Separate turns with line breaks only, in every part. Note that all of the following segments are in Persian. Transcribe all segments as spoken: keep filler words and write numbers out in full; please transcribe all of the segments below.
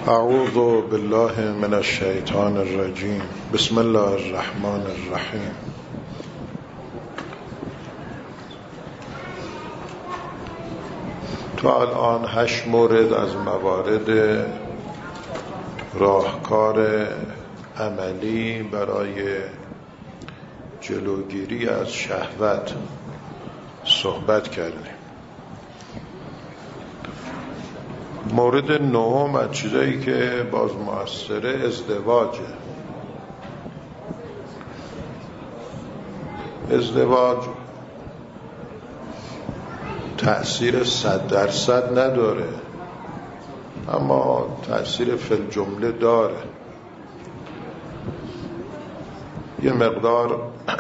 اعوذ بالله من الشیطان الرجیم. بسم الله الرحمن الرحیم. تا الان هشت مورد از موارد راهکار عملی برای جلوگیری از شهوت صحبت کردیم. مورد نهم از چیزایی که باز مؤثره ازدواجه. ازدواج تأثیر صد درصد نداره، اما تأثیر فی الجمله داره. یه مقدار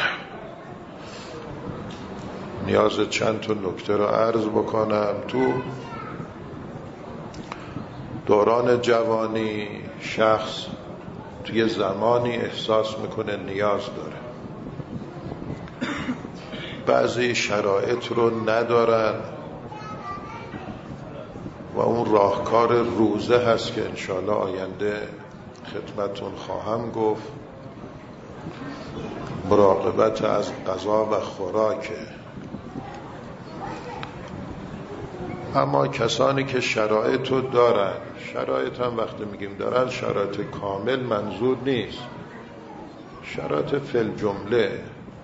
نیاز چند تا نکته رو عرض بکنم. تو دوران جوانی شخص توی زمانی احساس میکنه نیاز داره، بعضی شرایط رو ندارن و اون راهکار روزه هست که انشاءالله آینده خدمتون خواهم گفت. مراقبت از غذا و خوراکه. اما کسانی که شرایط رو دارن، شرایط هم وقتی میگیم دارن شرایط کامل منظور نیست، شرایط فی الجمله،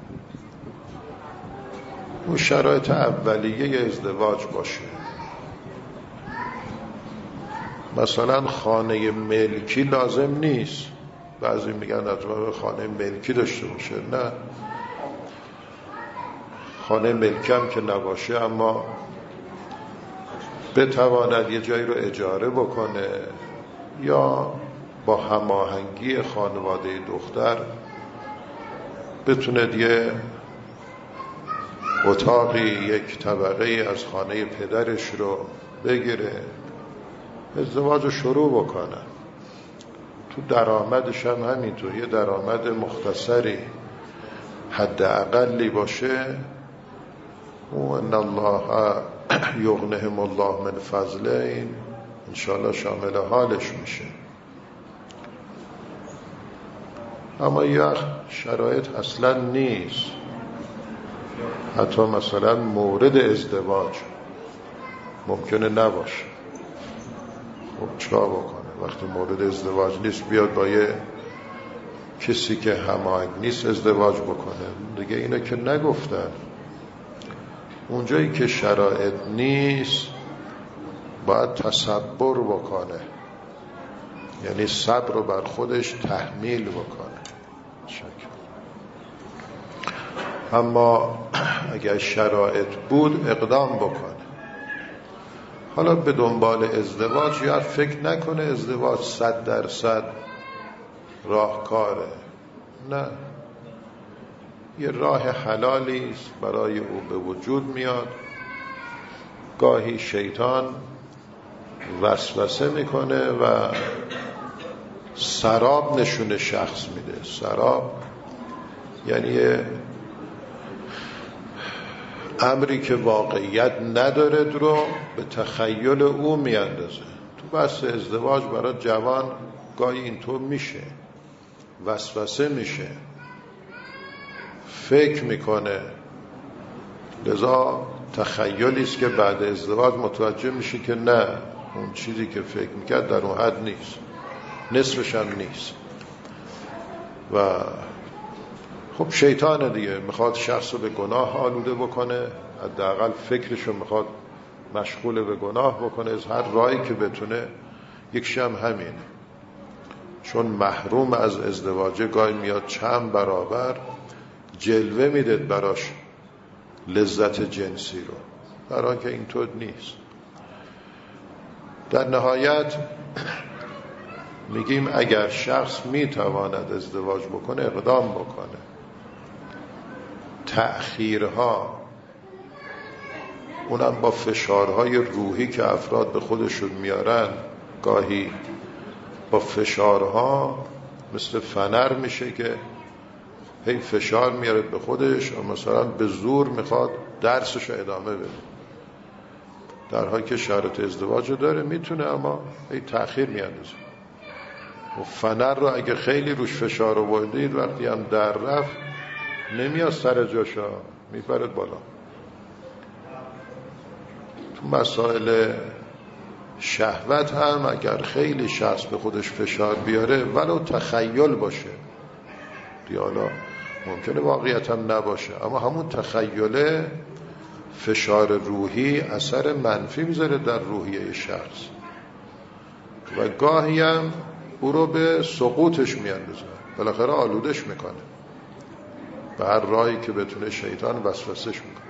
اون شرایط اولیه ازدواج باشه. مثلا خانه ملکی لازم نیست، بعضی میگن حتما خانه ملکی داشته باشه. نه، خانه ملکی هم که نباشه اما بتواند یه جایی رو اجاره بکنه یا با هماهنگی خانواده دختر بتونه یه اتاقی یک طبقه از خانه پدرش رو بگیره، ازدواج رو شروع بکنه. تو درآمدش هم همینطور، یه درآمد مختصری حد اقلی باشه. و ان الله یغنهم الله من فضله، این انشاءالله شامل حالش میشه. اما یه شرایط اصلا نیست، حتی مثلا مورد ازدواج ممکنه نباشه. خب چرا بکنه وقتی مورد ازدواج نیست؟ بیاد با یه کسی که هماهنگ نیست ازدواج بکنه دیگه. اینا که نگفتن. اونجایی که شرایط نیست باید تصبر بکنه، یعنی صبر رو بر خودش تحمیل بکنه. شکر. اما اگر شرایط بود اقدام بکنه. حالا به دنبال ازدواج یا فکر نکنه ازدواج صد درصد راهکاره. نه، یه راه حلالی است برای او به وجود میاد. گاهی شیطان وسوسه میکنه و سراب نشون شخص میده. سراب یعنی امری که واقعیت نداره رو به تخیل او میاندازه. تو بحث ازدواج برای جوان گاهی اینطور میشه، وسوسه میشه، فکر میکنه. لذا تخیلی است که بعد ازدواج متوجه میشه که نه، اون چیزی که فکر میکرد در اون حد نیست، نصفش هم نیست. و خب شیطانه دیگه، میخواد شخص رو به گناه آلوده بکنه، حداقل فکرش رو میخواد مشغول به گناه بکنه از هر راهی که بتونه. یکش هم همینه، چون محروم از ازدواجه گاهی میاد چند برابر جلوه میده براش لذت جنسی رو، برای که اینطور نیست. در نهایت میگیم اگر شخص میتواند ازدواج بکنه اقدام بکنه. تأخیرها، اونم با فشارهای روحی که افراد به خودشون میارن، گاهی با فشارها مثل فنر میشه که هی فشار میاره به خودش و مثلا به زور میخواد درسش رو ادامه بده. در حالی که شرط ازدواج رو داره میتونه، اما ای تأخیر میاندازه. و فنر رو اگه خیلی روش فشار آوردید وقتی هم در رفت نمیاد سر جاشا، میپرد بالا. تو مسائل شهوت هم اگر خیلی شخص به خودش فشار بیاره ولو تخیل باشه، دیالا ممکنه واقعیت هم نباشه، اما همون تخیله فشار روحی اثر منفی میذاره در روحیه شخص و گاهی هم او رو به سقوطش میاندازه، بالاخره آلودش میکنه به هر راهی که بتونه شیطان وسوسش میکنه.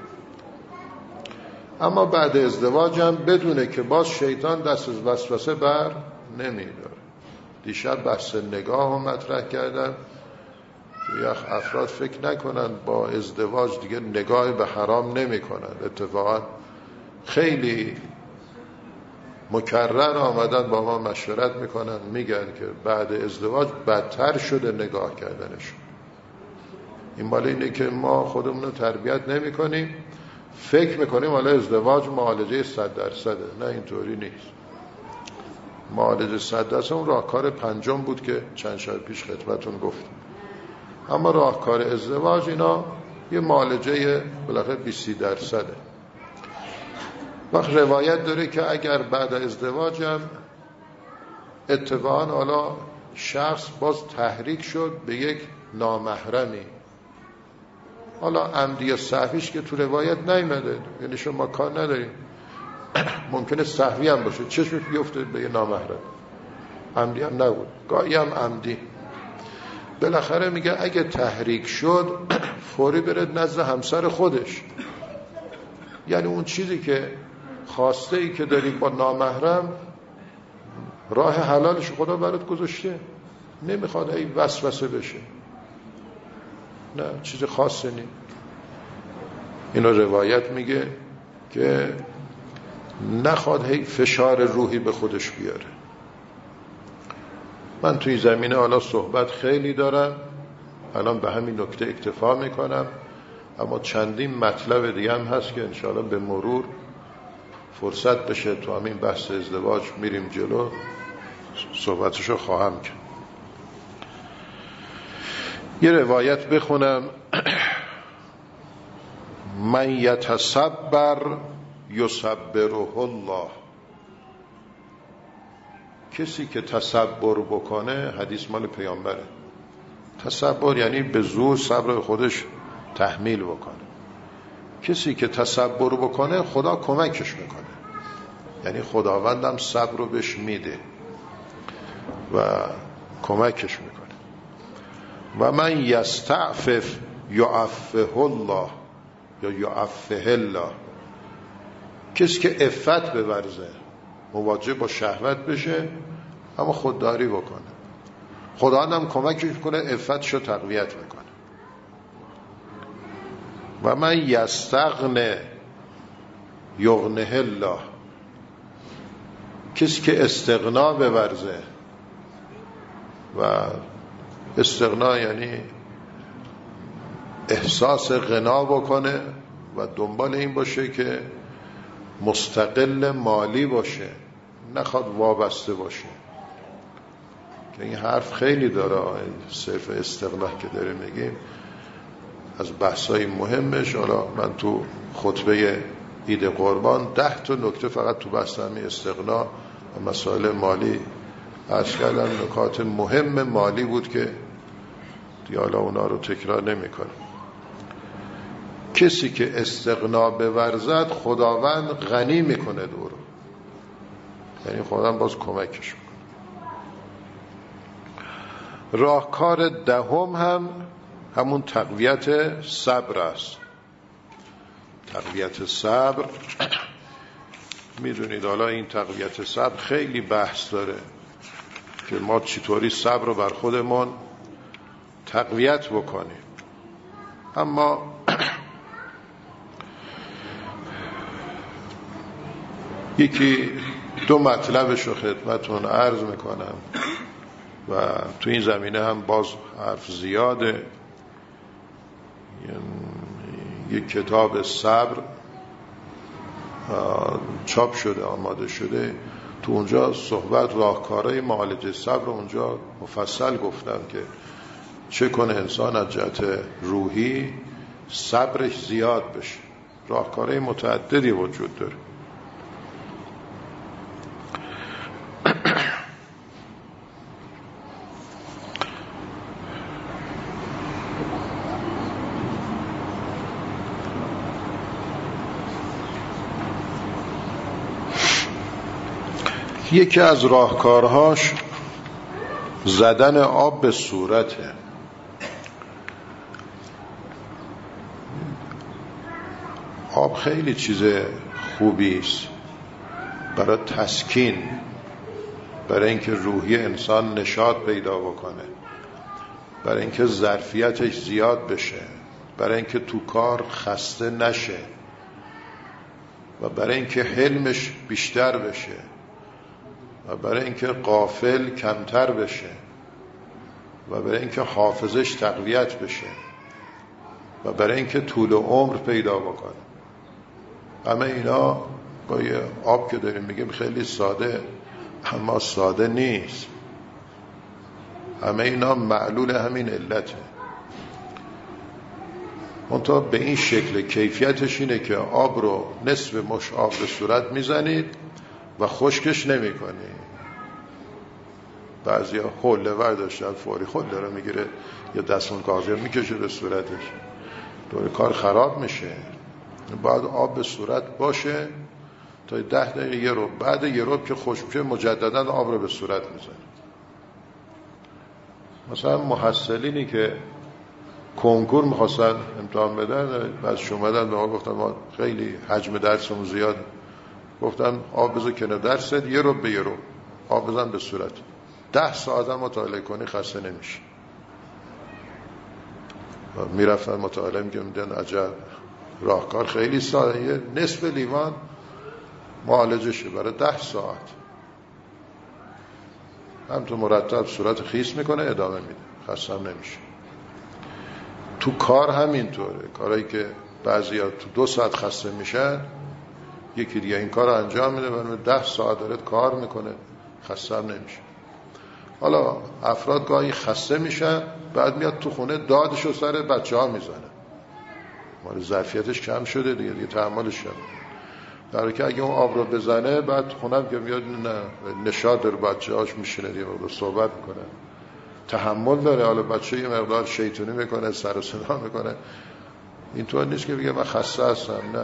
اما بعد ازدواج هم بدونه که باز شیطان دست از وسوسه بر نمیداره. دیشب بحث نگاه رو مطرح کردم که یک افراد فکر نکنن با ازدواج دیگه نگاه به حرام نمی کنن. اتفاقا خیلی مکرر آمدن با ما مشورت میکنن، میگن که بعد ازدواج بدتر شده نگاه کردنشون. این مال اینه که ما خودمون رو تربیت نمی کنیم، فکر میکنیم حالا ازدواج معالجه صد درصده. نه، اینطوری نیست. معالجه صد درصد اون راهکار پنجم بود که چند شب پیش خدمتون گفتم، اما راهکار ازدواج اینا یه معالجه بالاخره بیست درصده. وقت روایت داره که اگر بعد ازدواج هم اتفاقا حالا شخص باز تحریک شد به یک نامحرمی، حالا عمدی یا سهویش که تو روایت نیامده، یعنی شما کار نداریم، ممکنه سهوی هم باشه، چشمش بیفته به یه نامحرم، عمدی هم نبود، گاهی هم عمدی. بالاخره میگه اگه تحریک شد فوری برد نزد همسر خودش، یعنی اون چیزی که خواسته ای که داری با نامحرم راه حلالش خدا برات گذاشته، نمیخواد ای وسوسه بشه، نه چیز خاصی نیست. اینو روایت میگه که نخواد هی فشار روحی به خودش بیاره. من توی زمینه حالا صحبت خیلی دارم، الان به همین نکته اکتفا میکنم، اما چندین مطلب دیگه هم هست که انشاءالله به مرور فرصت بشه تو همین بحث ازدواج میریم جلو صحبتشو خواهم کرد. یه روایت بخونم: من یتصبر یصبره الله. کسی که تصبر بکنه، حدیث مال پیامبره، تصبر یعنی به زور صبر خودش تحمیل بکنه. کسی که تصبر بکنه خدا کمکش میکنه، یعنی خداوندم صبر رو بهش میده و کمکش میکنه. و من یستعفف یعفه الله یا یعفه الله. کسی که عفت بورزه، مواجه با شهوت بشه اما خودداری بکنه، خدا هم کمکش میکنه، عفتش رو تقویت میکنه. و من یستغنه یغنه الله. کسی که استغنا بورزه، و استغنا یعنی احساس غنا بکنه و دنبال این باشه که مستقل مالی باشه، نخواد وابسته باشه، که این حرف خیلی داره، صرف استغنا که داره میگیم از بحثای مهمش. حالا من تو خطبه عید قربان ده تا نکته فقط تو بحث همین استغنا و مسائل مالی عرض کردم، نکات مهم مالی بود که دیگه حالا اونا رو تکرار نمی کنم. کسی که استغنا بورزد خداوند غنی میکنه دورو، یعنی خداوند باز کمکش میکنه. راهکار دهم هم همون تقویت صبر است. تقویت صبر میدونید حالا این تقویت صبر خیلی بحث داره که ما چطوری صبر رو بر خودمون تقویت بکنیم. اما یکی دو مطلبش رو خدمتون عرض میکنم و تو این زمینه هم باز حرف زیاده. یک کتاب صبر چاپ شده، آماده شده، تو اونجا صحبت راهکارهای معالجه صبر اونجا مفصل گفتم که چه کنه انسان از جهت روحی صبرش زیاد بشه. راهکارهای متعددی وجود داره. یکی از راهکارهاش زدن آب به صورته. آب خیلی چیز خوبی است برای تسکین، برای اینکه روحی انسان نشاط پیدا بکنه، برای اینکه ظرفیتش زیاد بشه، برای اینکه تو کار خسته نشه و برای اینکه حلمش بیشتر بشه و برای اینکه غافل کمتر بشه و برای اینکه حافظش تقویت بشه و برای اینکه طول عمر پیدا بکنه. همه اینا با یه آب که داریم میگیم خیلی ساده، اما ساده نیست. همه اینا معلول همین علته. منتها به این شکل کیفیتش اینه که آب رو نصف مش آب به صورت میزنید و خشکش نمی کنید. بعضی ها حوله ورداشتن فوری حوله رو میگیره یا دستمون کاغذی میکشه به صورتش، دور کار خراب میشه. باید آب به صورت باشه تا ده دقیقه یه رو، بعد یه رو که خشک میشه مجددا آب رو به صورت میزنه. مثلا محصلینی که کنکور میخواستن امتحان بدن، بعدش اومدن به ما گفتن ما خیلی حجم درسمون زیاد، گفتم آب بذار کنار درست، یه رو به یه رو آب بزن به صورت، ده ساعت هم مطالعه کنی خسته نمیشه. میرفتن مطالعه میگم میدن عجب راهکار خیلی ساده، یه نصف لیوان معالجشه برای ده ساعت، هم تو مرتب صورت خیس میکنه ادامه میده، خسته هم نمیشه. تو کار همینطوره، کارهایی که بعضی ها تو دو ساعت خسته میشن، یکی دیگه این کار رو انجام میده و ده ساعت داره کار میکنه خسته هم نمیشه. حالا افراد گاهی خسته میشن، بعد میاد تو خونه دادشو سر بچه ها میزنه، مال ظرفیتش کم شده دیگه، دیگه تحملش کم. در حالی که اگه اون آب رو بزنه بعد خونم که میاد نه نشاط داره، بچه هاش میشینه دیگه رو صحبت میکنه، تحمل داره. حالا بچه یه مقدار شیطونی میکنه، سر و صدا میکنه، اینطور نیست که بگه من خسته هستم، نه.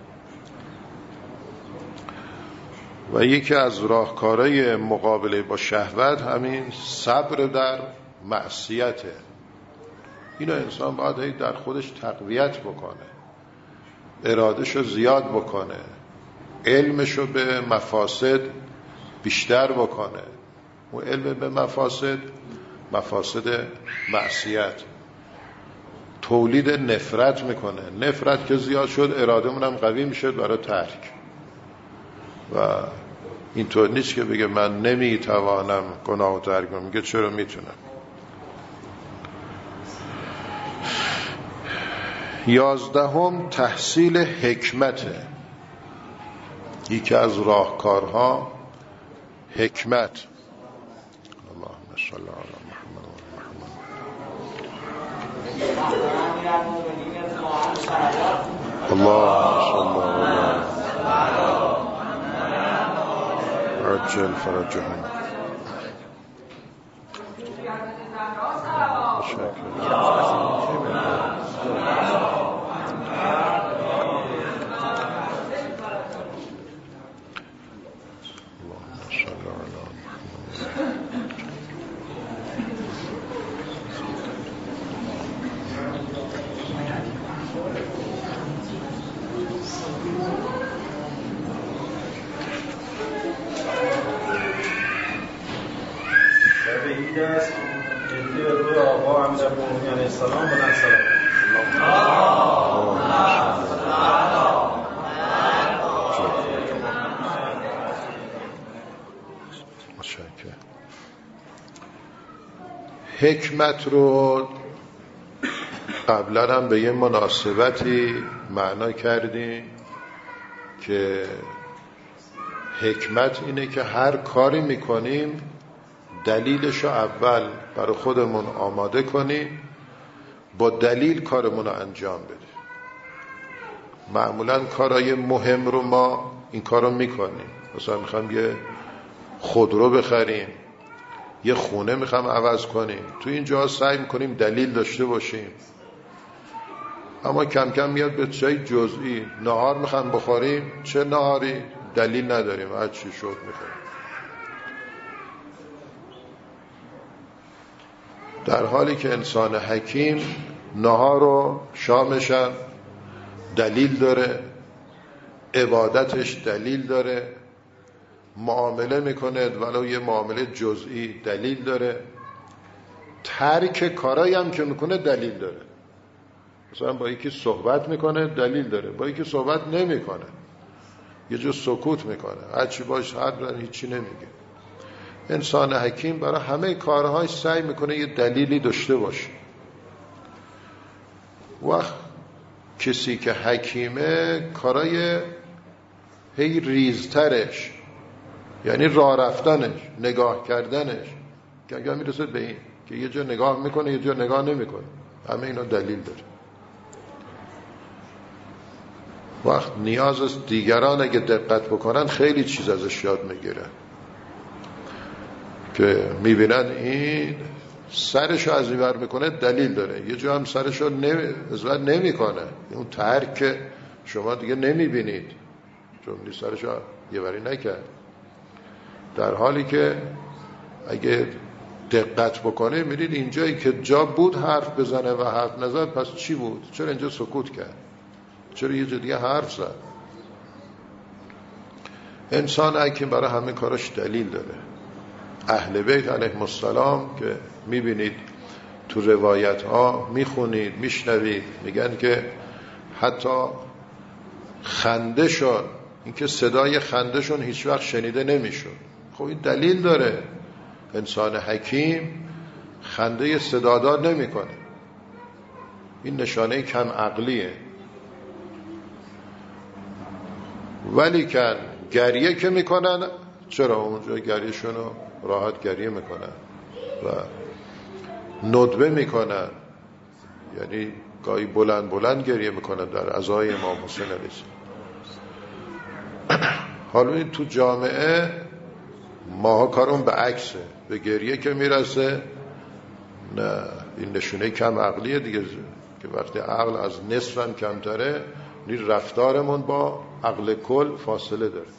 و یکی از راهکارهای مقابله با شهوت همین صبر در معصیته. اینو انسان باید در خودش تقویت بکنه، ارادهشو زیاد بکنه، علمشو به مفاسد بیشتر بکنه. و علم به مفاسد، مفاسد معصیت، تولید نفرت میکنه. نفرت که زیاد شد ارادهمون هم قوی میشد برای ترک. و اینطور نیست که بگه من نمیتوانم گناه ترک کنم، میگه چرا میتونم. یازدهم تحصیل حکمته. یکی از راهکارها حکمت. اللهم صل علی محمد و محمد. اللهم صل علی عجل فرجهم. حکمت رو قبلا هم به یه مناسبتی معنا کردیم که حکمت اینه که هر کاری میکنیم دلیلش رو اول برای خودمون آماده کنیم، با دلیل کارمون رو انجام بدیم. معمولا کارهای مهم رو ما این کار رو میکنیم، مثلا میخوام یه خودرو بخریم، یه خونه میخوام عوض کنیم، تو این جا سعی میکنیم دلیل داشته باشیم. اما کم کم میاد به چای جزئی، نهار میخوام بخوریم، چه نهاری؟ دلیل نداریم، هر چی شد میخوریم. در حالی که انسان حکیم نهار و شامشم دلیل داره، عبادتش دلیل داره، معامله میکنه ولو یه معامله جزئی دلیل داره، ترک کارایی هم که میکنه دلیل داره. مثلا با یکی صحبت میکنه دلیل داره، با یکی صحبت نمیکنه یه جو سکوت میکنه، هرچی باش حد هیچی نمیگه. انسان حکیم برای همه کارهاش سعی میکنه یه دلیلی داشته باشه. وقت کسی که حکیمه کارای هی ریزترش، یعنی راه رفتنش، نگاه کردنش، که اگر میرسد به این که یه جا نگاه میکنه یه جا نگاه نمیکنه، همه اینا دلیل داره. وقت نیاز است دیگران اگه دقت بکنن خیلی چیز ازش یاد میگیرن، که میبینن این سرشو از این ور میکنه دلیل داره، یه جا هم سرشو نمی... از ور نمیکنه، اون ترک شما دیگه نمیبینید چون سرشو یه وری نکرد. در حالی که اگه دقت بکنه میرید اینجایی که جا بود حرف بزنه و حرف نزد، پس چی بود؟ چرا اینجا سکوت کرد؟ چرا یه جا دیگه حرف زد؟ انسان حکیم برای همه کارش دلیل داره. اهل بیت علیهم السلام که میبینید تو روایت ها میخونید میشنوید، میگن که حتی خندهشون، اینکه صدای خندهشون هیچ وقت شنیده نمیشد. خب این دلیل داره. انسان حکیم خنده صدادار نمیکنه، این نشانه کم عقلیه. ولی که گریه که میکنن، چرا اونجا گریهشونو راحت گریه میکنن و ندبه میکنن، یعنی گاهی بلند بلند گریه میکنن در عزای امام حسین علیه السلام. حالا این تو جامعه ماها کارون به عکسه، به گریه که میرسه نه، این نشونه کم عقلیه دیگه، که وقتی عقل از نصف هم کمتره این رفتارمون با عقل کل فاصله داره.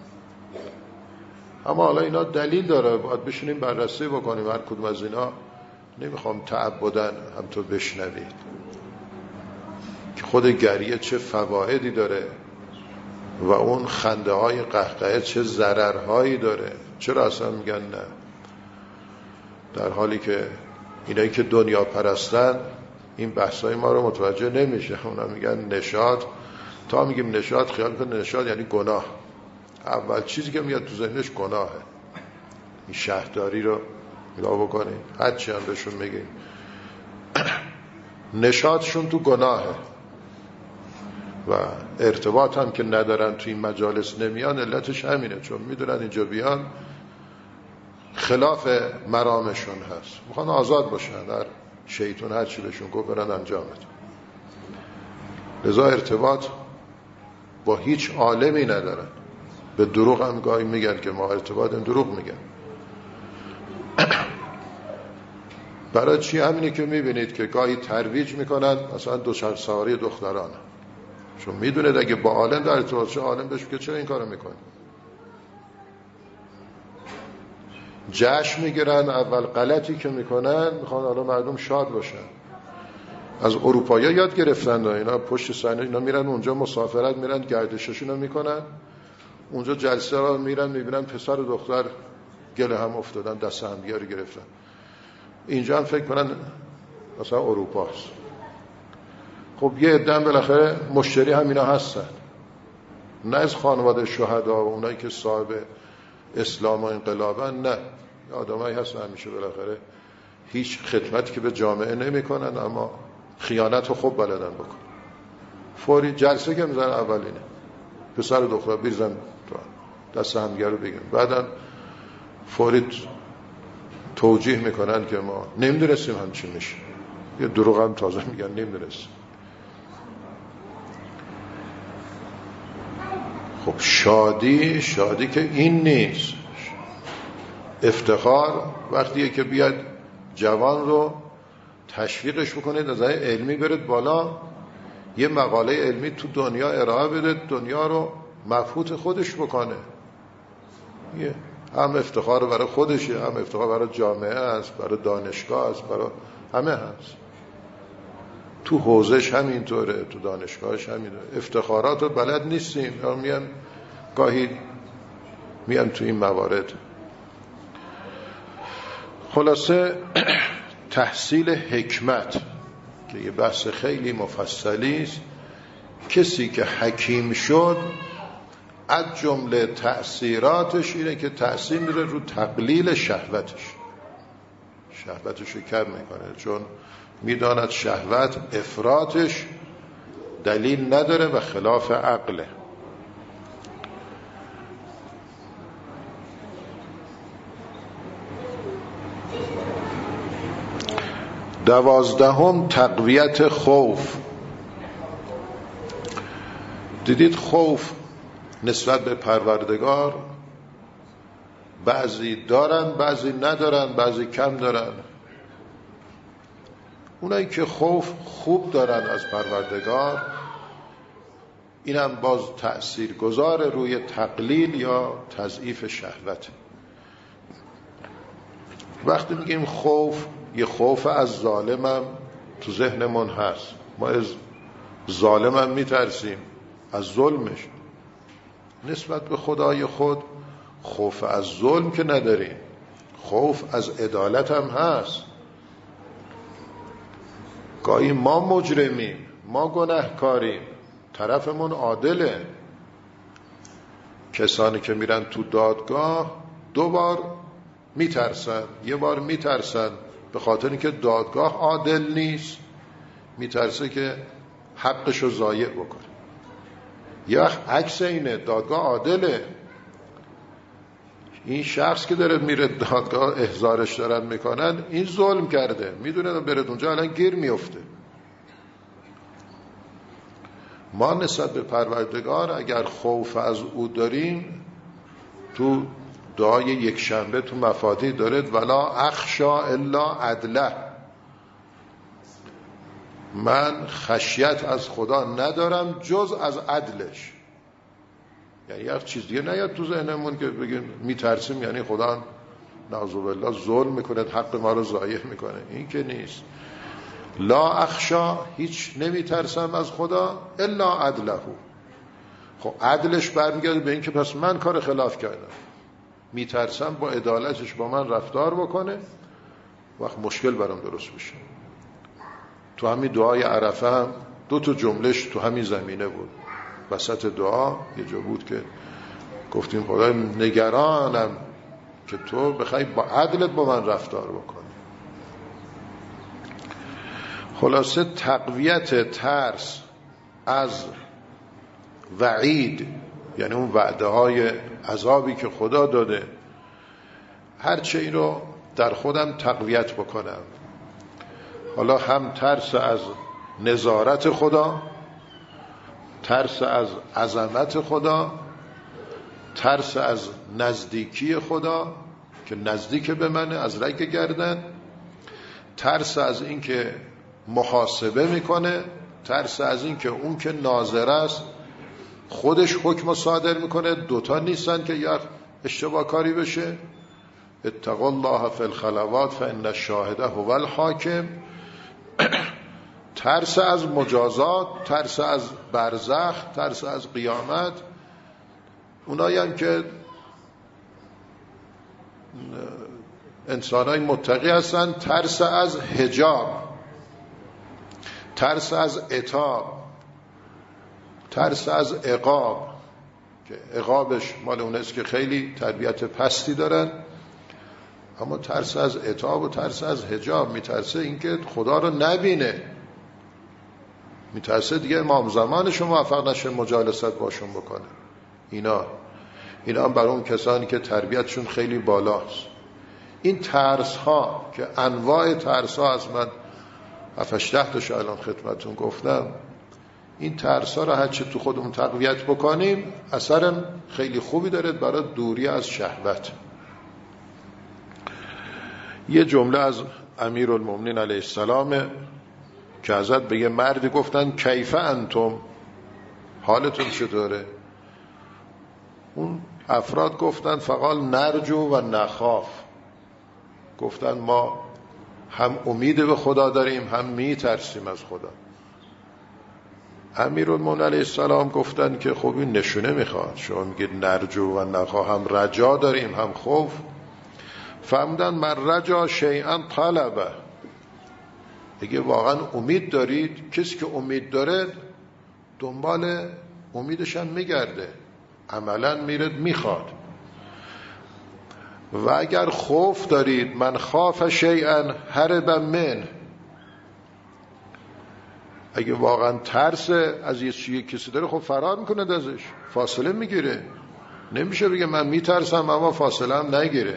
اما حالا اینا دلیل داره، باید بشینیم بررسی بکنیم هر کدوم از اینا. نمیخوام تعبدن هم تو بشنوید که خود گریه چه فوایدی داره و اون خنده های قهقهه چه ضررهایی داره. چرا اصلا میگن نه؟ در حالی که اینایی که دنیا پرستن این بحثای ما رو متوجه نمیشه. اونا میگن نشاط، تا میگیم نشاط خیال کن نشاط یعنی گناه. اول چیزی که میاد تو ذهنش گناهه. این شهرداری رو نگاه بکنید، هرچی هم بهشون میگیم نشاطشون تو گناهه و ارتباط هم که ندارن تو این مجالس نمیان. علتش همینه، چون میدونن اینجا بیان خلاف مرامشون هست، میخوان آزاد باشن، در شیطان هر چی بهشون گفت برن انجام بدن. لذا ارتباط با هیچ عالمی ندارن. به دروغ هم گاهی میگن که ما ارتباط، این دروغ میگن. برای چی؟ همینی که میبینید که گاهی ترویج میکنن مثلا دوچرخه سواری دختران، چون میدونید اگه با عالم در ارتباط شه عالم بهش که چرا این کارو میکنی. جشن میگیرن، اول غلطی که میکنن میخوان حالا مردم شاد باشن. از اروپایی یاد گرفتن اینا، پشت صحنه اینا میرن اونجا مسافرت میرن، گردششون رو میکنن اونجا، جلسه را میرن میبینن پسر و دختر گله هم افتادن، دست هم دیگه رو گرفتن. اینجا هم فکر کنن مثلا اروپاست. خب یه عده هم بالاخره مشتری هم اینا هستن، نه از خانواده شهدا و اونایی که صاحب اسلام و انقلابن، نه، آدمایی هستن همیشه بالاخره هیچ خدمتی که به جامعه نمی کنن اما خیانت رو خوب بلدن بکن. فوری جلسه که میزنن اولینه پسر و دختر بیرزن تو دست همدیگه رو بگیریم. بعدن فوری توجیه میکنن که ما نمیدونستیم همچین میشه، یه دروغ هم تازه میگن نمیدونستیم. خب شادی شادی که این نیست. افتخار وقتیه که بیاد جوان رو تشویقش بکنه نظر علمی برد بالا، یه مقاله علمی تو دنیا ارائه بده، دنیا رو مبهوت خودش بکنه. یه هم افتخار برای خودشه، هم افتخار برای جامعه است، برای دانشگاه است، برای همه هست. تو حوزش همینطوره، تو دانشگاهش همینطوره. افتخارات رو بلد نیستیم، یا میان گاهی میان تو این موارد. خلاصه تحصیل حکمت که یه بحث خیلی مفصلی است. کسی که حکیم شد از جمله تأثیراتش اینه که تأثیر میره رو تقلیل شهوتش، شهوتش رو کم میکنه، چون میداند شهوت افراطش دلیل نداره و خلاف عقله. دوازدهم تقویت خوف. دیدید خوف نسبت به پروردگار بعضی دارن بعضی ندارن، بعضی کم دارن. اونایی که خوف خوب دارن از پروردگار، اینم باز تأثیر گذار روی تقلیل یا تضعیف شهوت. وقتی میگیم خوف، یه خوف از ظالمم تو ذهنمون هست، ما از ظالمم میترسیم، از ظلمش. نسبت به خدای خود خوف از ظلم که نداریم، خوف از عدالت هم هست. گاهی ما مجرمیم، ما گناهکاریم، طرفمون عادله. کسانی که میرن تو دادگاه دو بار میترسن، یه بار میترسن به خاطر اینکه دادگاه عادل نیست، میترسه که حقشو ضایع بکنه. یا عکس اینه، دادگاه عادله، این شخص که داره میره دادگاه احضارش دارن میکنن، این ظلم کرده، میدونه برد اونجا الان گیر میفته. ما نسبت به پروردگار اگر خوف از او داریم، تو دعای یک شنبه تو مفاتیح دارد ولا اخشا الا عدله، من خشیت از خدا ندارم جز از عدلش. یعنی یک چیز دیگه نیاد تو ذهنمون که بگیم میترسیم یعنی خدا نعوذ بالله ظلم میکنه، حق ما رو ضایع میکنه. این که نیست. لا اخشا، هیچ نمیترسم از خدا الا عدله. خب عدلش برمیگرده به این که پس من کار خلاف کردم، میترسم با عدالتش با من رفتار بکنه، وقت مشکل برام درست بشه. تو همین دعای عرفه هم دو تا جملهش تو همین زمینه بود. وسط دعا یه جا بود که گفتیم خدای نگرانم که تو بخوای با عدلت با من رفتار بکنی. خلاصه تقویت ترس از وعید، یعنی اون وعده های عذابی که خدا داده، هرچه این رو در خودم تقویت بکنم. حالا هم ترس از نظارت خدا، ترس از عظمت خدا، ترس از نزدیکی خدا که نزدیک به منه از رگ گردن، ترس از این که محاسبه میکنه، ترس از این که اون که ناظر است خودش حکم صادر میکنه. دوتا نیستن که یا اشتباه کاری بشه. اتقوا الله فی الخلوات فان الشاهد هو الحاکم. ترس از مجازات، ترس از برزخ، ترس از قیامت. اونایی هم که انسانای متقی هستن، ترس از حجاب، ترس از عتاب، ترس از عقاب که عقابش مال اونست که خیلی تربیت پستی دارن، اما ترس از عتاب و ترس از حجاب، میترسه اینکه خدا رو نبینه، میترسه دیگه امام زمانش موفق نشه مجالست باشون بکنه. اینا اینا هم برای اون کسانی که تربیتشون خیلی بالاست. این ترس ها که انواع ترس ها از من هفت ده تاشو الان خدمتون گفتم، این ترس ها را هرچه تو خودمون تقویت بکنیم اثر خیلی خوبی داره برای دوری از شهوت. یه جمله از امیرالمومنین علیه السلام که ازت به یه مردی گفتن کیف انتم، حالتون چطوره؟ اون افراد گفتن فقال نرجو و نخاف، گفتن ما هم امید به خدا داریم هم می ترسیم از خدا. امیرالمومنین علیه السلام گفتن که خب این نشونه میخواد، شما میگید نرجو و نخاف، هم رجا داریم هم خوف. فرمودن من رجا شیئا طلبه، اگه واقعا امید دارید، کسی که امید داره دنبال امیدش هم میگرده، عملا میره میخواد. و اگر خوف دارید من خاف شیئا هرب من، اگه واقعا ترس از یه چیزی کسی داره خب فرار میکنه ازش، فاصله میگیره. نمیشه بگه من میترسم اما فاصله هم نگیره.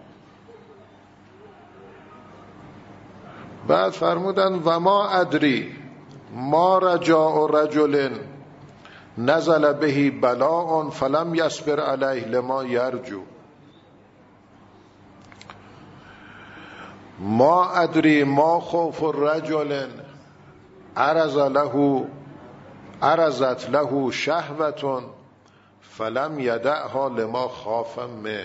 بعد فرمودن و ما ادری ما رجاء رجل نزل بهی بلاء فلم یصبر علیه لما یرجو. ما ادری ما خوف رجل عرض له عرضت له شهوة فلم یدعها لما خاف من.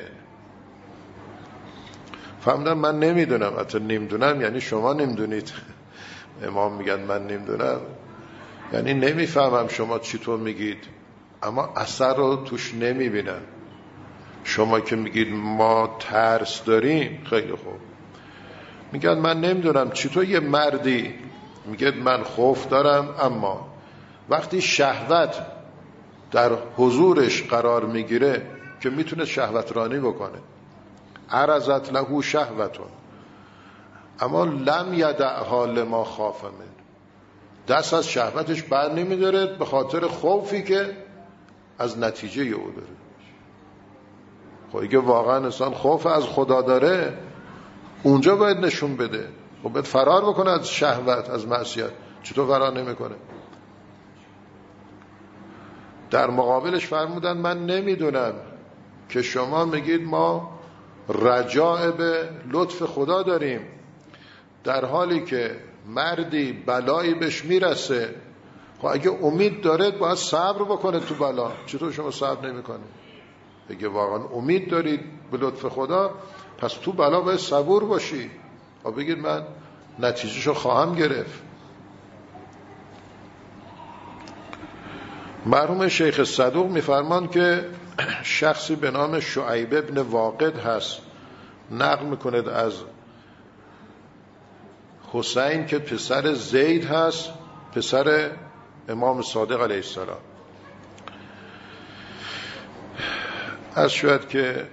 فهمیدم من نمیدونم، حتی نمیدونم یعنی شما نمیدونید. امام میگن من نمیدونم یعنی نمیفهمم شما چی تو میگید، اما اثر رو توش نمیبینم. شما که میگید ما ترس داریم خیلی خوب، میگن من نمیدونم چطور یه مردی میگه من خوف دارم اما وقتی شهوت در حضورش قرار میگیره که میتونه شهوت رانی بکنه، عرضت له شهوتون اما لم یدعها لما خاف من، دست از شهوتش بر نمیداره به خاطر خوفی که از نتیجه او داره. خب اگه واقعا انسان خوف از خدا داره اونجا باید نشون بده، خب باید فرار بکنه از شهوت از معصیت. چطور فرار نمیکنه؟ در مقابلش فرمودن من نمیدونم که شما میگید ما رجاء به لطف خدا داریم، در حالی که مردی بلایی بهش میرسه، خب اگه امید داره باید صبر بکنه تو بلا، چطور شما صبر نمیکنید؟ اگه واقعا امید دارید به لطف خدا پس تو بلا باید صبور باشی و بگید من نتیجهشو خواهم گرفت. مرحوم شیخ صدوق میفرمان که شخصی به نام شعیب ابن واقد هست، نقل میکند از حسین که پسر زید هست، پسر امام صادق علیه السلام. از شاید که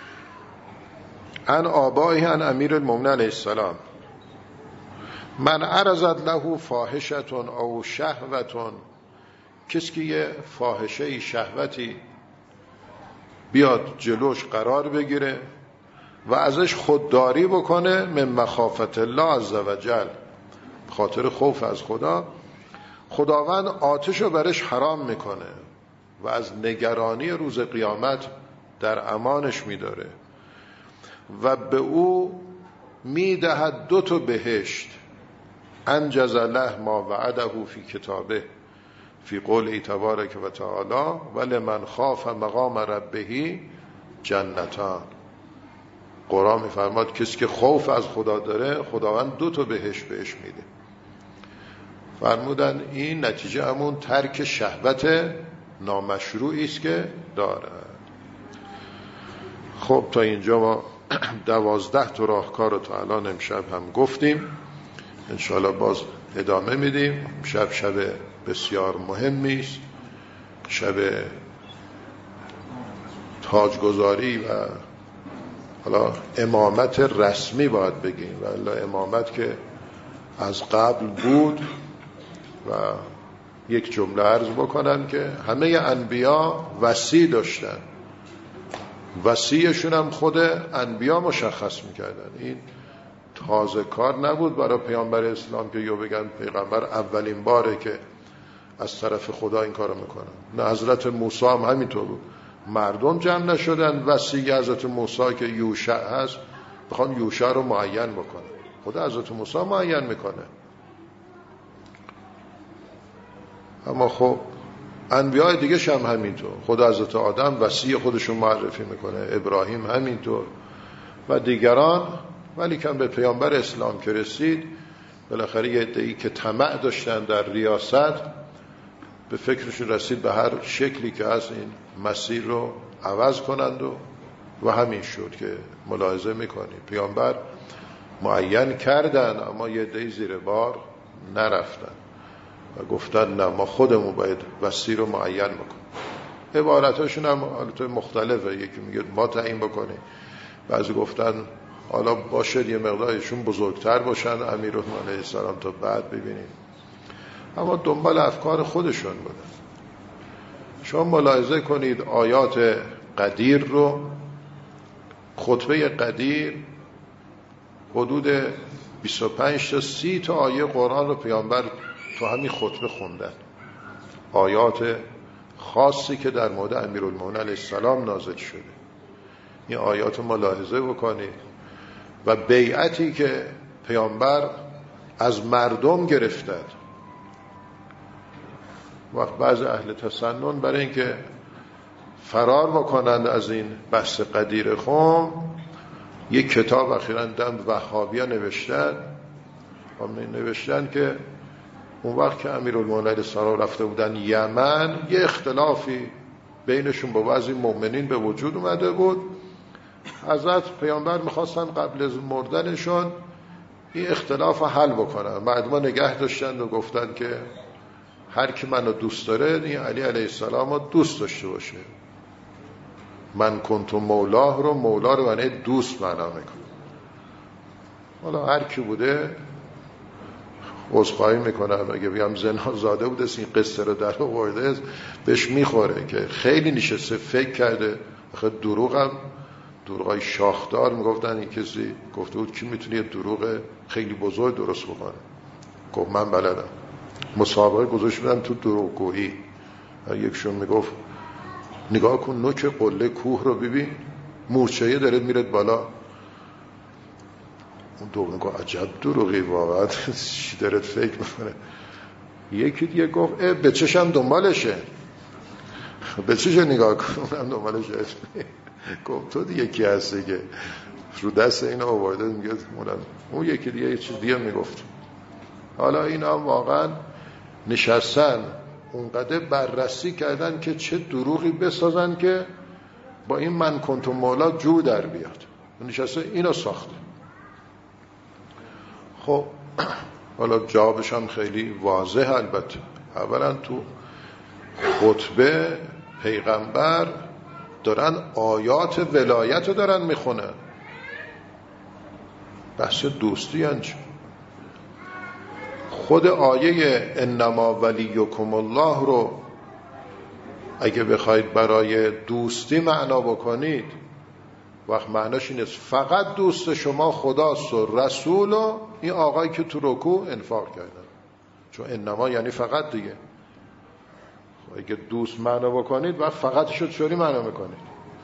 ان آبایی ان امیر المومنین علیه السلام من عرضت له فاحشتون او شهوتون، کسی که یه فاحشه شهوتی بیاد جلوش قرار بگیره و ازش خودداری بکنه من مخافت الله عزوجل، خاطر خوف از خدا، خداوند آتش رو برش حرام میکنه و از نگرانی روز قیامت در امانش میداره و به او میدهد دو تا بهشت، انجز له ما وعده فی کتابه فی قوله تبارک و تعالی ولمن خاف مقام ربه جنتان. قرآن میفرماد کسی که خوف از خدا داره خداوند دو تا بهشت بهش میده. فرمودن این نتیجه همون ترک شهوت نامشروعی است که داره. خب تا اینجا ما دوازده تا راهکار رو تا الان امشب هم گفتیم، انشاءالله باز ادامه میدیم. شب شب بسیار مهمی است، شب تاجگذاری و حالا امامت رسمی باید بگیم، والله امامت که از قبل بود. و یک جمله عرض بکنم که همه انبیا وصی داشتن، وصیشون هم خود انبیا مشخص میکردن. این تازه کار نبود برای پیامبر اسلام که یو بگن پیغمبر اولین باره که از طرف خدا این کارو میکنن. نه، حضرت موسی هم همینطور بود. مردم جمع نشدن وصی حضرت موسی که یوشع هست بخوان یوشع رو معین بکنن، خود حضرت موسی معین میکنه. اما خب انبیاء دیگه هم همینطور، خود حضرت آدم وصی خودشون معرفی میکنه، ابراهیم همینطور و دیگران. ولی که به پیامبر اسلام که رسید، بالاخره یه عده‌ای که طمع داشتن در ریاست به فکرشون رسید به هر شکلی که از این مسیر رو عوض کنند و و همین شد که ملاحظه میکنی پیامبر معین کردن اما یه عده‌ای زیر بار نرفتن و گفتن نه، ما خودمون باید وصی رو معین بکنیم. عبارتاشون هم مختلفه، یکی میگه ما تعیین بکنیم، بعضی گفتن حالا باشه یه مقدارشون بزرگتر باشن امیرالمومنین علیه السلام تا بعد ببینیم، اما دنبال افکار خودشون بودن. شما ملاحظه کنید آیات قدیر رو، خطبه قدیر حدود بیست و پنج تا سی تا آیه قرآن رو پیامبر تو همین خطبه خوندن، آیات خاصی که در مورد امیرالمومنین علیه السلام نازل شده. این آیات ملاحظه بکنید و بیعتی که پیامبر از مردم گرفتند. وقت بعض اهل تسنن برای اینکه فرار بکنند از این بحث قدیر خم، یک کتاب اخیراً دم وهابیا نوشتن و نوشتن که اون وقت که امیرالمومنین علیه السلام رفته بودن یمن، یه اختلافی بینشون با بعضی مؤمنین به وجود اومده بود. حضرت پیامبر میخواستن قبل از مردنشون این اختلاف رو حل بکنن. بعد نگه داشتن و گفتن که هر کی منو دوست داره این علی علیه السلام رو دوست داشته باشه. من کنت مولاه رو مولا رو معنی دوست معنا میکنه. حالا هر کی بوده عذرخواهی میکنم اگه بگم زنا زاده بوده این قصه رو در آورده بهش میخوره که خیلی نشسته فکر کرده. آخه دروغم دروغای شاخدار میگفتن این کسی گفته بود کی میتونه یه دروغ خیلی بزرگ درست بکنه. گفت من بلدم. مسابقه گذاشت بودن تو دروغگویی. یکشون میگفت نگاه کن نوک قله کوه رو ببین، مورچه‌ای داره میره بالا. اون دوم گفت عجب دروغی واقعا چی داره فکر میکنه. یکی دیگه گفت اه به چشم دنبالشه. به چش نگاه کن اونم دنبالشه. گفت تو دیگه کی هستی که رو دست این آورده میگه مونم. اون یکی دیگه یه چیز دیگه میگفت. حالا اینا واقعا نشستن اونقدر بررسی کردن که چه دروغی بسازن که با این من کنت مولا جو در بیاد. نشسته اینو ساخته. خب حالا جوابش هم خیلی واضح. البته اولا تو خطبه پیغمبر دارن آیات ولایت رو دارن میخونن، بحث دوستی انجام. خود آیه انما ولیکم الله رو اگه بخواید برای دوستی معنا بکنید، وقت معناش اینه فقط دوست شما خداست و رسول و این آقایی که تو رکوع انفاق کردن. چون انما یعنی فقط دیگه. اگه دوست معنا بکنید وقت فقط شد چوری معنا میکنید،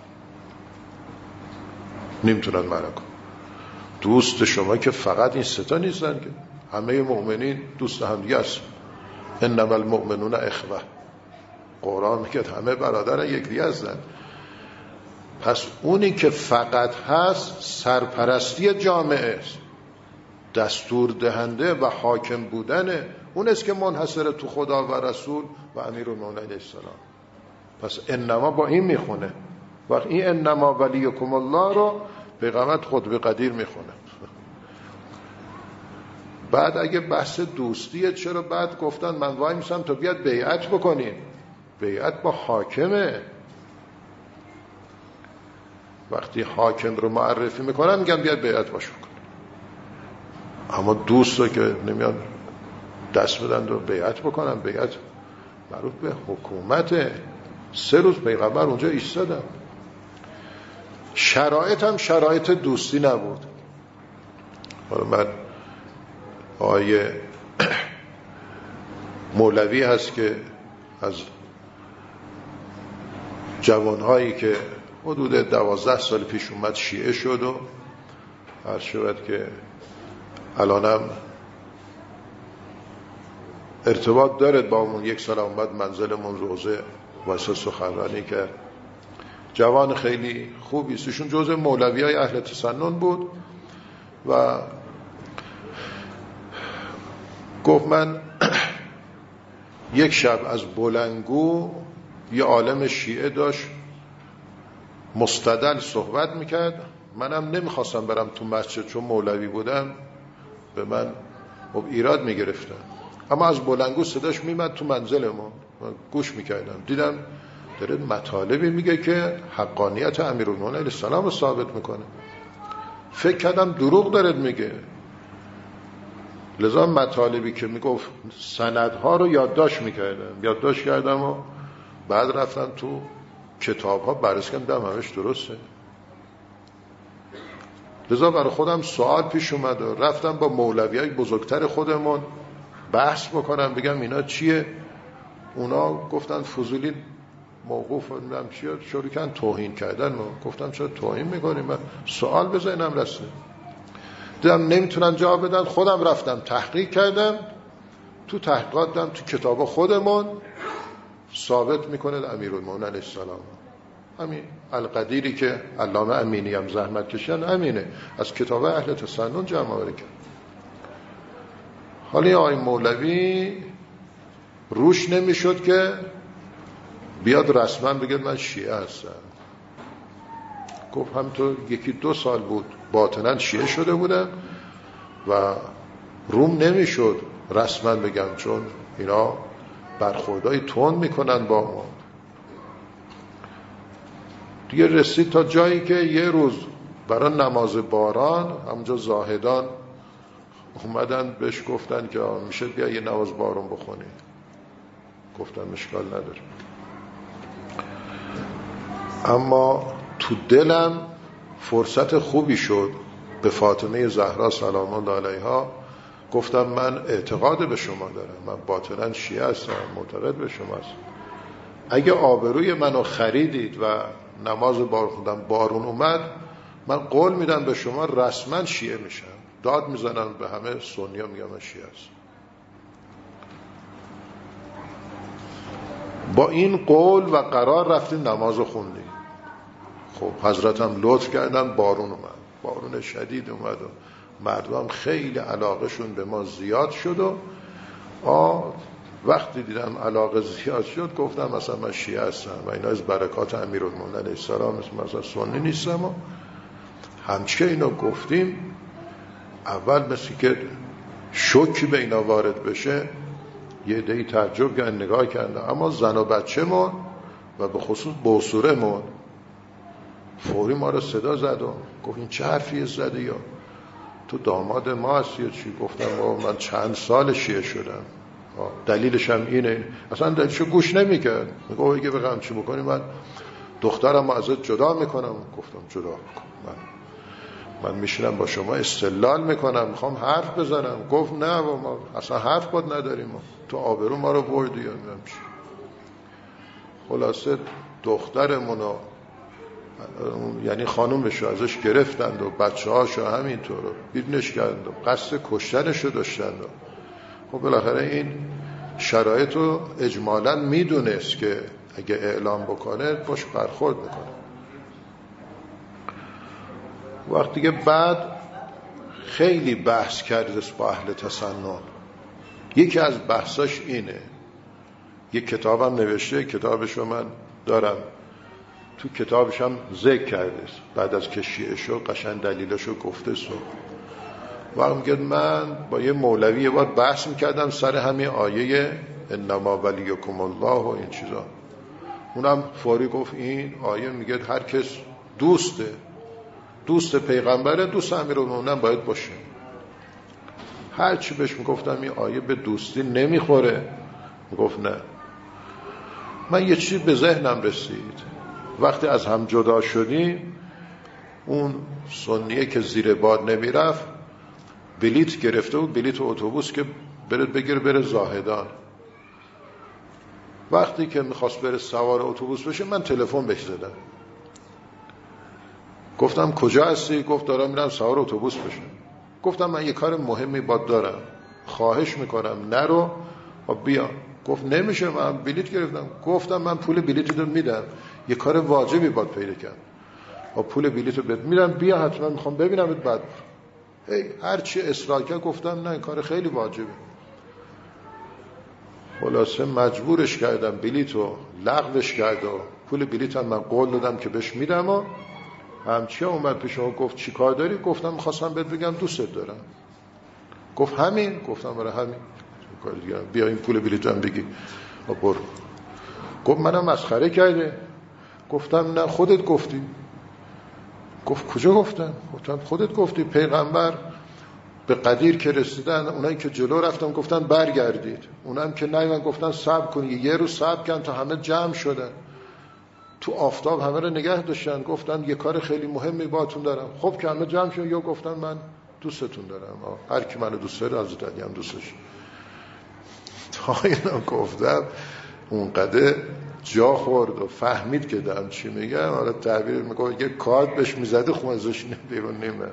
نمیتونن معنا کن. دوست شما که فقط این ستا نیستن که همه مؤمنین دوست هم دیگه هستن. انما المؤمنون اخوه. قرآن میگه همه برادرن یک دیگه هستن. پس اونی که فقط هست سرپرستی جامعه است، دستور دهنده و حاکم بودنه. اون است که منحصر تو خدا و رسول و امیرالمومنین علیه السلام. پس انما با این میخونه. وقت این انما ولیکم الله رو پیغمبر خطبه قدیر میخونه. بعد اگه بحث دوستیه چرا بعد گفتن من وای میسم تا بیاد بیعت بکنین؟ بیعت با حاکمه. وقتی حاکم رو معرفی میکنن میگن بیاد بیعت باش بکن. اما دوست رو که نمیان دست بدن و بیعت بکنن. بیعت مربوط به حکومت. سه روز پیغمبر اونجا ایستادن. شرایط هم شرایط دوستی نبود. حالا من آیه مولوی هست که از جوانهایی که حدود دوازده سال پیش اومد شیعه شد و عرض شود که الانم ارتباط دارد با اون. یک سال اومد منزلمون روزه واسه سخنرانی کرد. جوان خیلی خوبی است. ایشون جزء مولویای اهل تسنن بود و گفت من یک شب از بلنگو یه عالم شیعه داشت مستدل صحبت میکرد. منم نمیخواستم برم تو مسجد چون مولوی بودم، به من خب ایراد میگرفتن، اما از بلنگو صداش میمد تو منزل ما، من گوش میکردم. دیدم داره مطالبی میگه که حقانیت امیرالمومنین علیه السلام رو ثابت میکنه. فکر کردم دروغ داره میگه، لذا مطالبی که میگفت سندها رو یادداشت میکردم یادداشت کردم و بعد رفتم تو کتاب ها بررسی کردم، همش درسته. لذا برای خودم سوال پیش اومد و رفتم با مولویای بزرگتر خودمون بحث بکنم، بگم اینا چیه. اونا گفتن فضولی موقوف نمیدونم چیه، شروع کردن توهین کردن. ما گفتم چرا توهین میکنیم، من سوال بزنم رسه. دیدم نمیتونن جواب بدن، خودم رفتم تحقیق کردم. تو تحقیقات دیدم تو کتاب خودمون ثابت میکنه امیرالمومنین علیه السلام. همین القدیری که علامه امینی هم زحمت کشن امینه، از کتاب اهل تسنن جمع آوری کرد. حالا آقای مولوی روش نمیشد که بیاد رسما بگه من شیعه هستم. گفت همینطور یکی دو سال بود باطنا شیعه شده بودم و روم نمیشد رسما بگم، چون اینا برخوردهای تند میکنن با ما. دیگه رسید تا جایی که یه روز برای نماز باران همونجا زاهدان اومدن بهش گفتن که میشه بیا یه نماز باران بخونی. گفتن اشکال نداره. اما تو دلم فرصت خوبی شد به فاطمه زهرا سلام الله علیها گفتم من اعتقاد به شما دارم، من باطنا شیعه هستم، معتقد به شما هستم. اگه آبروی منو خریدید و نماز باران خوندم بارون اومد، من قول میدم به شما رسما شیعه میشم. داد میزنن به همه سنی ها، میگم من شیعه هستم. با این قول و قرار رفتیم نماز خوندیم. خب حضرت هم لطف کردن، بارون اومد، بارون شدید اومد و مردم خیلی علاقهشون به ما زیاد شد و آه وقتی دیدم علاقه زیاد شد گفتم مثلا من شیعه هستم و اینا از برکات امیرالمومنین علیه السلام، مثلا سنی نیستم. و همچه اینو گفتیم اول مثل که شوکی به اینا وارد بشه، یه عده‌ای تعجب کردن نگاه کردن، اما زن و بچه من و به خصوص بوسوره من فوری ما رو صدا زد و گفت این چه حرفی زده، یا تو داماد ما هستی یا چی؟ گفتم من چند سال شیعه شدم، دلیلش هم اینه. اصلا دلیلشو گوش نمیکرد. میگه اگه بگم چی بکنی من دخترم ازت جدا میکنم. گفتم جدا بکن، من من میشینم با شما استدلال میکنم، میخوام حرف بزنم. گفت نه ما اصلا حرف بود نداریم، تو آبرو ما رو بردی یا نمیدونم چی. خلاصه دخترمونو یعنی خانومشو ازش گرفتند و بچه هاشو همینطور بیرونش کردند و قصد کشتنشو داشتند. خب بالاخره این شرایط رو اجمالاً میدونست که اگه اعلام بکنه باش برخورد میکنه. وقتی که بعد خیلی بحث کرد با اهل تسنن، یکی از بحثاش اینه، یک کتابم نوشته، کتابشو من دارم، تو کتابش هم ذکر کرده بعد از که شیعه شو قشنگ دلیلشو گفته. سو وقت میگه من با یه مولوی یه بار بحث میکردم سر همین آیه انما ولیکم الله و این چیزا، اونم فوری گفت این آیه میگه هر کس دوسته دوست پیغمبره دوست امیرالمومنین باید باشه. هر چی بهش میگفتم این آیه به دوستی نمیخوره، میگفت نه. من یه چیز به ذهنم رسید، وقتی از هم جدا شدیم اون سنیه که زیر باد نمیرفت بلیت گرفته بود، بلیت اتوبوس که بره بگیره بره زاهدان. وقتی که میخواست بره سوار اتوبوس بشه من تلفن بهش زدم، گفتم کجا هستی؟ گفت دارم میرم سوار اتوبوس بشم. گفتم من یه کار مهمی باد دارم، خواهش میکنم نرو و بیا. گفت نمیشه من بلیت گرفتم. گفتم من پول بلیتتو میدم، یه کار واجبی باد پیدا کردم و پول بلیتو بهت میدم، بیا حتما میخوام ببینمت. بعد هی هر چی اصرار کرد گفتم نه این کار خیلی واجبه. خلاصه مجبورش کردم، بلیتو لغوش کرد و پول بلیتم من قول دادم که بهش میدم و همچی اومد پیش ما گفت چی کار داری؟ گفتم میخواستم بهت بگم دوستت دارم. گفت همین؟ گفتم برای همین. کار دیگه بیا این پول بلیتو هم بگی و برو. گفت منم مسخره کرده. گفتم نه خودت گفتی. گفت کجا گفتم؟ گفتم خودت گفتی پیغمبر به قدیر که رسیدن اونایی که جلو رفتن گفتن برگردید، اونام که نیومدن گفتن صبر کنید. یه روز صبر کردن تا همه جمع شدن تو آفتاب، همه رو نگه داشتن، گفتن یه کار خیلی مهمی باهاتون دارم. خب که همه جمع شدن یا گفتن من دوستتون دارم، هر کی منو دوست داره حضرت علی هم دوستش. تا اینا گفتم اونقدر جا خورد و فهمید که دارم چی میگم. حالا تعبیر میگه یه کارت بهش میزده خوازش بیرون نمیاد.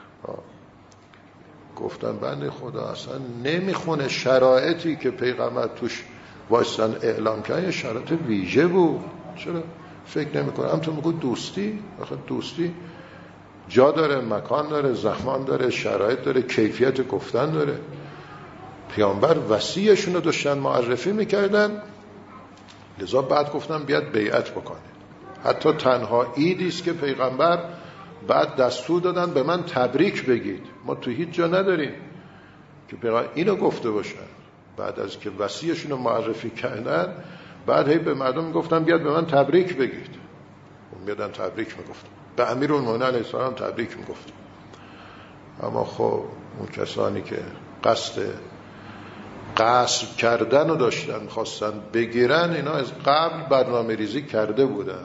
گفتم بنده خدا اصلا نمیخونه، شرایطی که پیغمبر توش وایسن اعلام کرد شرایط ویژه بود. چرا فکر نمیکنه؟ هم تو میگو دوستی، آخه دوستی جا داره، مکان داره، زمان داره، شرایط داره، کیفیت گفتن داره. پیامبر وصیشون رو داشتن معرفی میکردن، لذا بعد گفتم بیاد بیعت بکنه. حتی تنها عیدی است که پیغمبر بعد دستور دادن به من تبریک بگید. ما تو هیچ جا نداریم که پیغمبر اینو گفته باشن. بعد از که وصیشون رو معرفی کردن بعد هی به مردم میگفتن بیاد به من تبریک بگید. اون میادن تبریک میگفتن، به امیرالمومنین علیه السلام تبریک میگفتن. اما خب اون کسانی که قصد غصب کردن رو داشتن میخواستن بگیرن، اینا از قبل برنامه ریزی کرده بودن.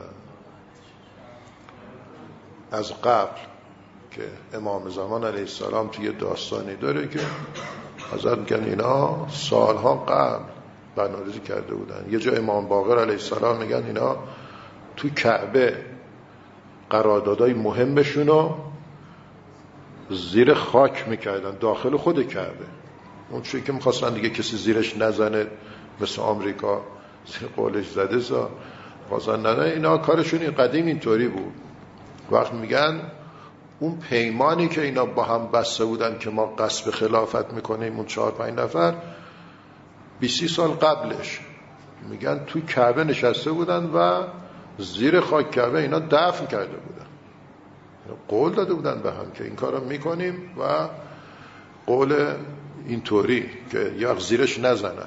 از قبل که امام زمان علیه السلام توی داستانی داره که حضرت میگن اینا سالها قبل برنامه ریزی کرده بودن. یه جا امام باقر علیه السلام میگن اینا تو کعبه قراردادای مهمشون رو زیر خاک میکردن داخل خود کعبه. اون چیزی که میخواستن دیگه کسی زیرش نزنه، مثل آمریکا زیر قولش زده زا خواستن نه. اینا کارشون این قدیم اینطوری بود. وقت میگن اون پیمانی که اینا با هم بسته بودن که ما غصب خلافت میکنیم، اون چهار پنج نفر بیست سال قبلش میگن تو کعبه نشسته بودن و زیر خاک کعبه اینا دفن کرده بودن، قول داده بودن به هم که این کارو میکنیم و قول اینطوری که یخ زیرش نزند.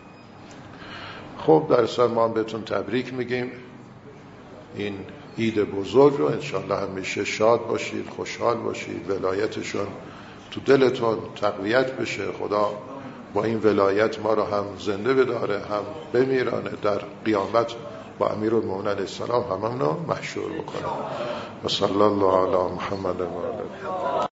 خب در سال ما هم بهتون تبریک میگیم این عید بزرگ رو. انشالله همیشه شاد باشید، خوشحال باشید، ولایتشون تو دلتون تقویت بشه. خدا با این ولایت ما رو هم زنده بداره هم بمیرانه، در قیامت با امیرالمومنین علیه السلام هممون رو محشور بکنه. و صلی الله علی محمد و آله.